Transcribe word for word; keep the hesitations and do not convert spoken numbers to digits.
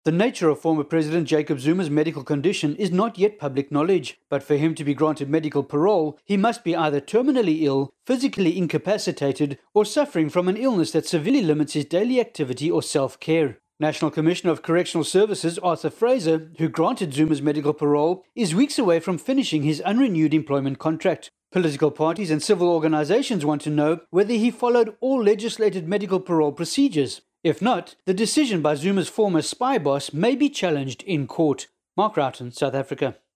The nature of former President Jacob Zuma's medical condition is not yet public knowledge, but for him to be granted medical parole, he must be either terminally ill, physically incapacitated, or suffering from an illness that severely limits his daily activity or self-care. National Commissioner of Correctional Services Arthur Fraser, who granted Zuma's medical parole, is weeks away from finishing his unrenewed employment contract. Political parties and civil organizations want to know whether he followed all legislated medical parole procedures. If not, the decision by Zuma's former spy boss may be challenged in court. Mark Roughton, South Africa.